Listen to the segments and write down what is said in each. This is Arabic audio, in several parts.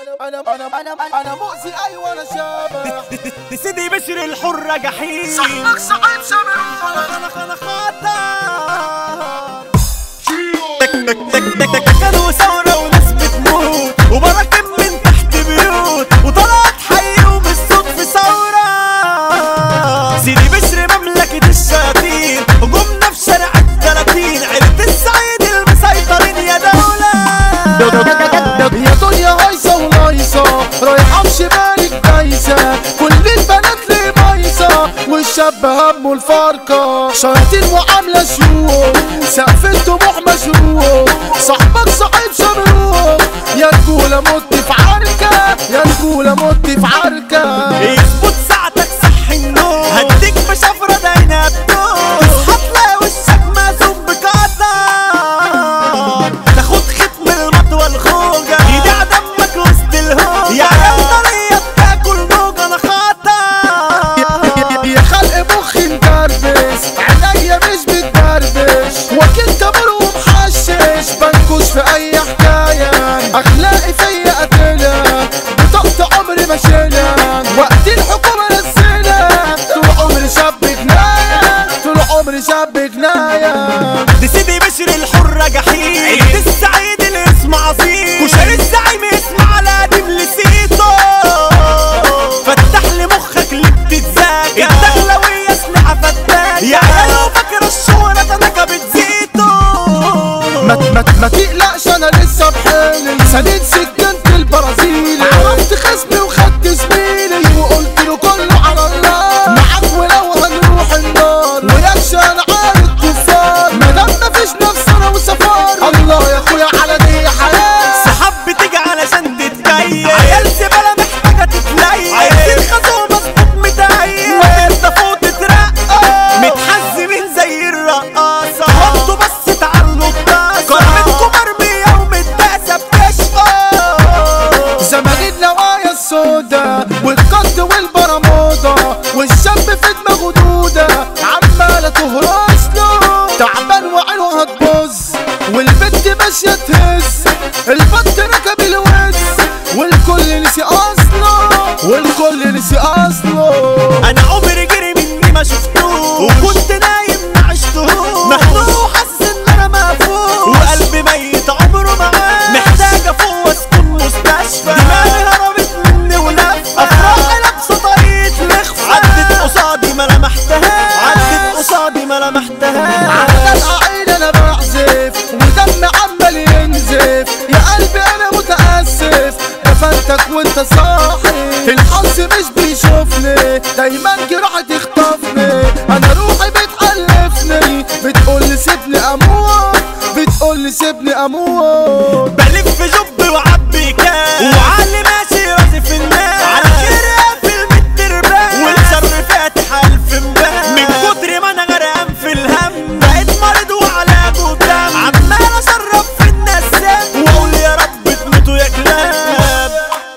انا مؤذي ايوه انا شابح. سيدي بشر الحرة جحيم، صاحبك صعيب سامر انا خطر. كانوا ثورة وناس بتموت وبراكم من تحت بيوت وطلعت حيهم الصدف ثورة. سيدي بشر مملكة الشياطين هجومنا في شارع ال30 عيلة السعيد المسيطرين يا دولة. يا دنيا هايصة ولايصة رايحة امشي بالك دايسة، كل البنات لي بايصة والشاب همه الفرقة. شياطين وعاملة شيوخ سقف الطموح مشروخ، صاحبك صعيب شمروخ يا رجولة مت في عركة، يا رجولة مت في عركة. اظبط ساعتك صح النوم هديك بشفرة داينا بتوم، تصحى تلاقي وشك مهزوم بقدر، تاخد ختم المطوى الخوجة يدع دمك وسط الهوجة يا طريقة تاكل موجة. انا خطر يا خلق مخي مدربس عينيا مش بتدربش، واكل تمر ومحشش بنكش في اي حكاية، اخلاقي فيا قتلة بطاقة عمري ما شيلها، وقت الحكومة نزلها طول عمري شاب جناية، طول عمري شاب جناية. دي سيدي بشر الحرة جحيم، عيلة السعيد الاسم عظيم وشاري الزعيم اسم على قديم لسيته. فتح لي مخك اللي بتتذاكى الدخلوية اسلحة فتاكة يا عيال وفاكرة الشهرة تنكة بتزيته. ما تقلقش انا لسه بحالي، سديد سكنت البرازيلي، عرفت خصمي وخدت زميلي وقلت له كله على الله، معاك ولو هنروح النار ويكش انا عارف كفار، مادام مفيش نفسنا وسفار الله يا اخويا على دي حياة. صحاب بتيجي علشان تتكيف، عيال زبالة محتاجة تتليف، عايزين خزوة مظبوط متهيف، وانت فوق تترقى متحزمين زي الرقاصة، وانتوا بس تعلوا الطاسة كرمتكم مرمية ومتداسة بتشقى. زمان النوايا السودا والقط والبرمودا والشاب في دماغه دودة عمالة تهرس له، تعبان وعينه هتبص والبنت ماشية تهز، البط ركب الوز والكل نسي اصله، والكل نسي اصله. انا عمري جري مني ما شفتوه وكنت نايم ما عشتهوش، مخنوق وحاسس ان انا مقفول وقلبي ميت عمره معاه، محتاج افوق واسكن مستشفى، دماغي هربت مني ولف افراحي لابسه طريقة لخفة، عدت قصادي ما لمحتهاش، عدت قصادي ما لمحتهاش. على العين انا بعزف ودم عمال ينزف، يا قلبي انا متاسف دفنتك وانت صاحي، الحظ مش بيشوفني دايما جراحي تخطفني، انا روحي بتحلفني بتقولي سيبني اموت، بتقولي سيبني اموت. بلف جب وعبي كاس وعلي ماشي راسي في الناس، على خير قافل بالترباس والشر فاتح الف مباس، من كتر ما انا غرقان في الهم بقيت مريض وعلاجه دم، عمال اشرب في الناس سم واقول يا رب تموتوا يا كلاب.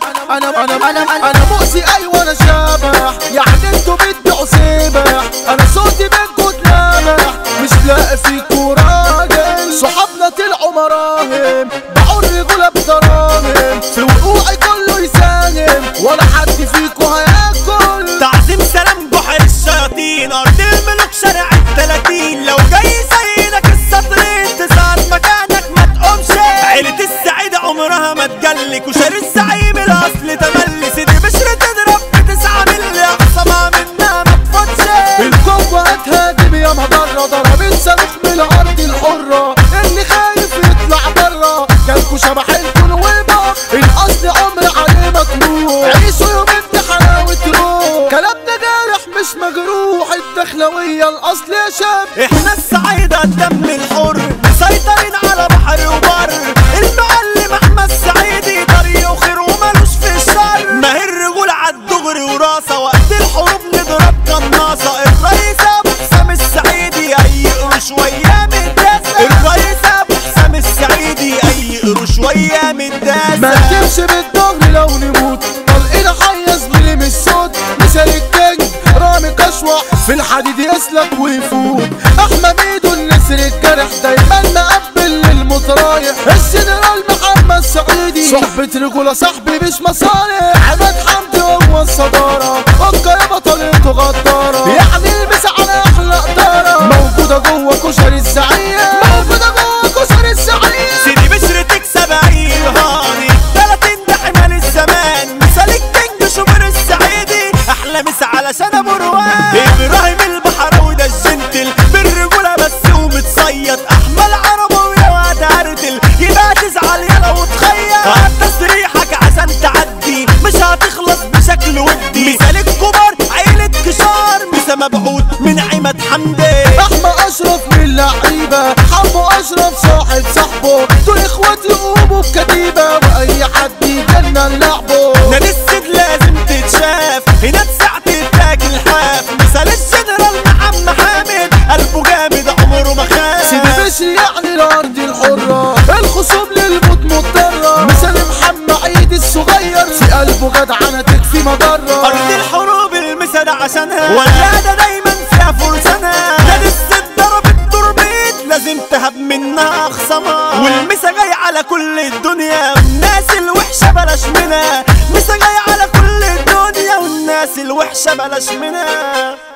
انا مؤذي ايوه انا شابح، يعني انتوا بتبيعوا سبح، انا صوتي منكوا اتلمح مش لاقي فيكوا راجل، صحابنا طلعوا مراهم باعوا الرجولة بدراهم، في وقوعي كله يساهم ولا حد فيكوا هياكل. تعظيم سلام جحر الشياطين ارض الملوك شارع ال30، لو جاي زينك السطرين تسعد مكانك ما تقومش، عيلة السعيد عمرها ما تجلك وشاري الزعيم الاصل تملي، سيدي بشر تضرب بتسعة ملي اقصى منها ما تفوتش، القوة هتهاجم يا مضرة ضربت صاروخ من الارض الحرة، اللي خايف يطلع برا جالكوا شبح الكون وبا، الاصل عمر عليه مطروح، عيشوا يومين بحلاوة روح، كلامنا جارح مش مجروح، الدخلوية الاصل يا شاب. احنا السعيدة الدم الحر مسيطرين على بحر وبر، المعلم احمد سعيدي طريق وخير ومالوش في الشر، ما هي الرجولة عالدغري وراسة وقت الحروب نضرب قناصة، الرئيس ابو حسام السعيدي اي قروش وياه متداسة، الرئيس ابو حسام السعيدي اي قروش وياه متداسة. ما تمشي بالظهر لو نموت طلقنا حي زميلي من الصوت، مثال الكينج رامي كشوح في الحديد يسلك ويفوت، احمى ميدو النسر الجرح دايما مقبل للمترايح، الجنرال محمد الصعيدي صحبة رجولة صاحبي مش مصالح عماد حمدي هو الصدارة اوكا يا بطلته غدارة يعني البس على احلى قدارة موجودة جوه كشري الزعيم موجودة جوه كشري الزعيم سيدي بشر تكسب عيل هاني 30 ده حمال الزمان مثال الكينج شوبر السعيدي احلى مسا علشان ابو روان ابراهيم البحراوي ده الجنتل بالرجوله بس ومتصيد احمد عربوي لو هتعرتل يبقى تزعل يلا وتخيل تصريحك عشان تعدي مش هتخلص بشكل ودي مثال الكبار عيلة كشار مسا مبعوث من عماد حمدي احمد اشرف من اللعيبه حمو اشرف صاحب صاحبه دول اخواتي قوموا بكتيبه واي حد يجنن لعبه نادي السيد لازم تتشاف هنا تساعة تاكل حاف مثال الجنرال محمد حامد قلبه جامد عمره ما خاف سيدي بشر يعني الارض الحره الخصوم للموت مضطره مثال محمد عيد الصغير في قلبه جدعنه تكفي مضره ارض الحروب المسا عشانها ولاده دايما فيها فرسانها نادي السيد ضرب التربيت لازم تهب منها اخصامها والمسا جاي على كل الدنيا والناس الوحشه بلاش منها مسا جاي على كل الدنيا والناس الوحشه بلاش منها